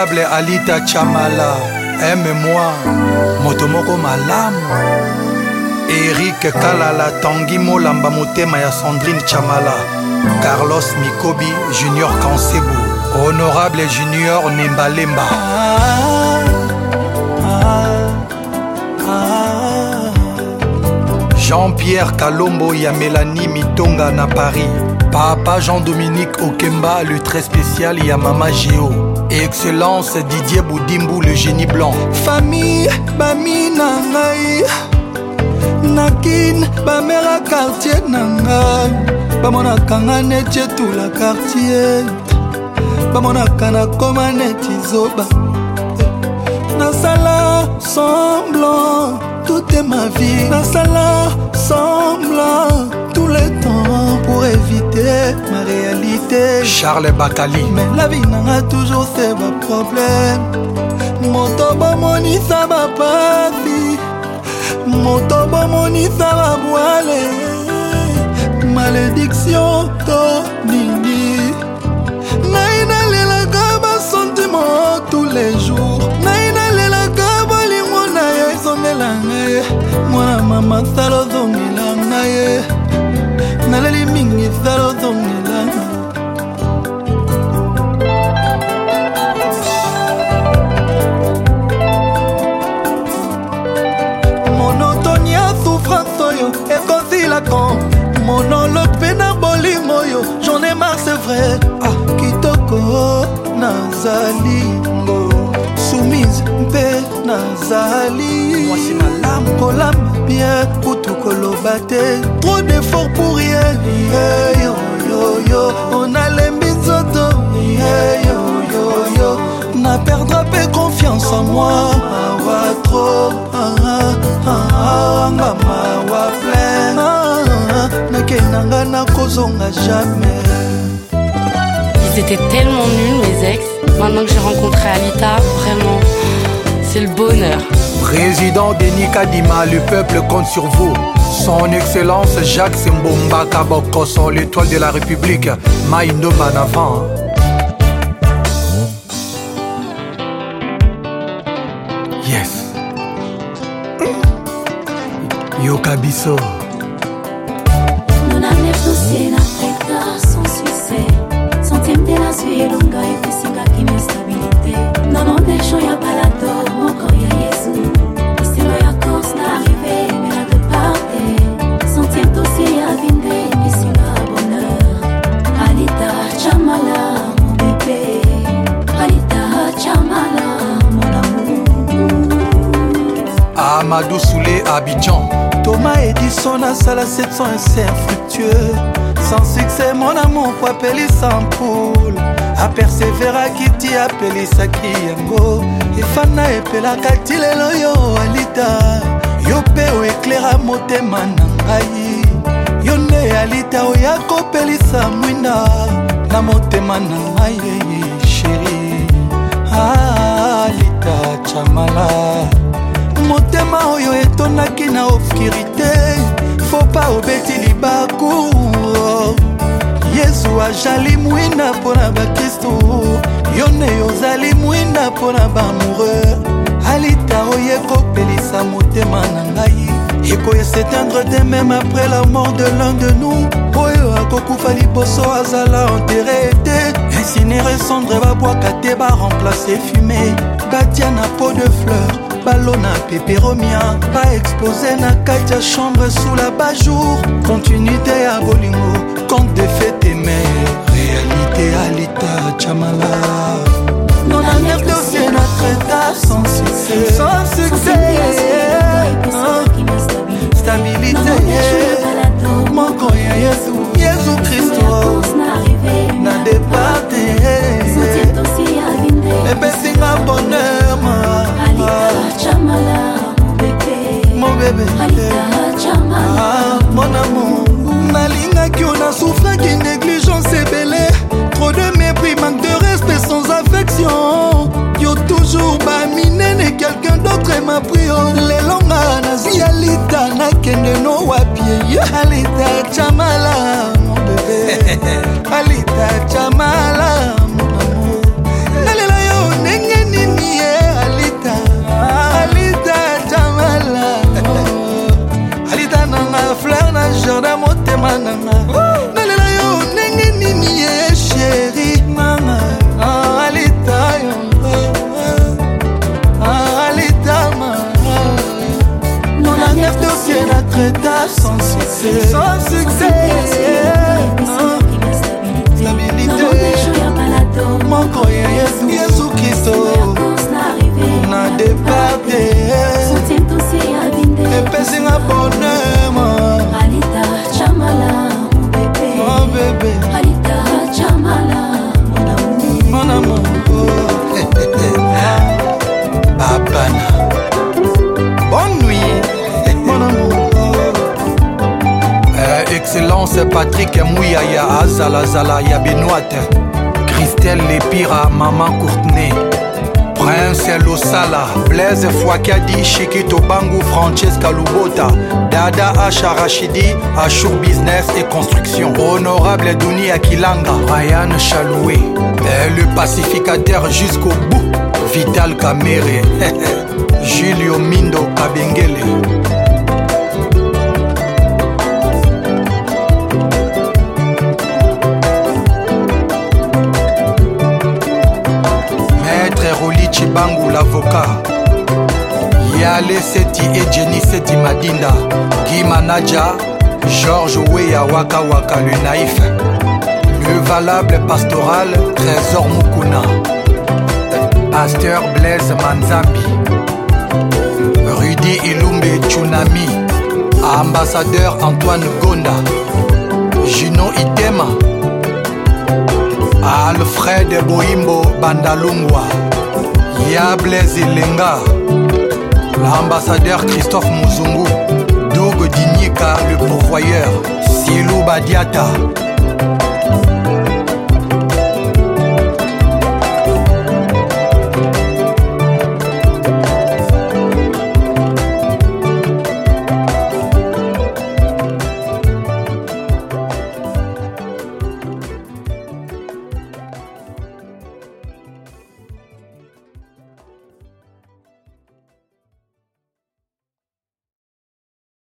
Honorable Alita Chamala, aime-moi, Motomoko Malamu. Eric Kalala, Tanguy Molamba Motema ya Sandrine Chamala, Carlos Mikobi, Junior Kansebu, Honorable Junior Nembalemba. Jean-Pierre Kalombo ya Mélanie Mitonga na Paris. Papa Jean-Dominique Okemba, le très spécial ya Mama Géo. Excellence Didier Boudimbu, le génie blanc. Famille Bamina Ngai Nakin Bamera quartier Nanga Bamona Kangane tout la quartier Bamona Kana Komane Tizoba Nasala semblant, tout est ma vie. Nasala semblant, tout le temps pour éviter ma réalité. Charles Bakali. Mais la vie n'a toujours ses problèmes. Motobo moni ça va pas vie. Motobo moni ça va boiler. Malédiction to nini. Naina lela gaba sentiment tous les jours. Naina lela gaba limona ye zonela ngaye. Mwana mama salo zongela ngaye. Naleli mingi salo zongela ngaye. Monotonia souffrance yo ekosi la con. Monologue pena bolingo yo. J'en ai marre c'est vrai. Kitoko nazalingo soumise mpe nazali. Moi c'est ma lame. Kolama bien kutukoloba te. Trop d'efforts pour rien. Hey, yo yo yo. On a les misoto. Hey, yo yo yo. Na perdra pas confiance en moi. Awa trop. Mawa plein. Nakenanga na kozonga jamais. Ils étaient tellement nuls mes ex. Maintenant que j'ai rencontré Alita, vraiment, c'est le bonheur. Président Denis Kadima, le peuple compte sur vous. Son Excellence Jacques Sembomba Kabokoso, l'étoile de la République, Maïndo Manavant. Yes. Yokabiso. Mon avenir dossier n'a pas son succès. Centième de la suite, longa et puissant qui me stabilité. Non, non, des gens y'a pas la tort, mon corps y'a Jésus. C'est ma course d'arriver, mais là de partir. Centième dossier y'a vindé, mais c'est la bonheur. Alita Chamala, mon bébé. Alita Chamala, mon amour. Amadou Soulé, Abidjan. Thomas Edison a sala 700 et c'est infructueux. Sans succès, mon amour, faut appeler sans poule. A persévérer, Kitty, appeler sa kiyango. Et Fana, epela katilelo yo, Alita. Yo pe o éclaira motema nangai. Yo ne Alita, o yako pelisa mwina. Na motema nangai, chérie. Alita Chamala. Motema oyo etonaki na obscurité. Faut pas obeti libaku. Yesu ajali mwina pona bakristo. Yone yozali mwina pona bamoureux. Alita oye kopelisa motema na ngai. Eko s'éteindre de même après la mort de l'un de nous. Oyo akokufa liboso azala enterré ete. Incinéré cendre babwaka te ba remplacer fumée. Batia na peau de fleurs. Ballon à pépéromia, pas exposé na kati ya chambre sous la bajour. Continuité à bolingo, compte de fête et mère. Réalité Alita Chamala. Mon avenir dossier notre état sans succès. Sans succès, stabilité. Mon coin Jésus Christ. Na départé. Et ben c'est un bonheur, mon bébé, mon amour. Nalinga qui on a souffert, qui négligence et belé. Trop de mépris, manque de respect sans affection. Yo toujours baminé, et quelqu'un d'autre m'a pris. Les longs nazi Alita, na kende no wapiye. Alita Chamala, mon bébé. Alita Chamala, mon amour. Nalela yo nenge Patrick Mouya ya Azalazala ya Benoît, Christelle Lepira, Maman Courtenay, Prince Losala, Blaise Fouakadi, Chiquito Bangu, Francesca Lubota, Dada Acha Rachidi, Achour Business et Construction, Honorable Douni Akilanga, Ryan Chaloué, le pacificateur jusqu'au bout, Vital Kamere, Julio Mindo Kabengele. Chibangu l'avocat, Yale Seti et Jenny Seti Madinda, Guy Manaja, Georges Weya Waka Waka le naïf, le valable pastoral Trésor Mukuna, Pasteur Blaise Manzambi, Rudy Ilumbe Tsunami, Ambassadeur Antoine Gonda, Juno Itema, Alfred Boimbo Bandalungwa, Ya Blaise Lenga, l'ambassadeur Christophe Mouzungu, Doug Dinyika le pourvoyeur, Silou Badiata,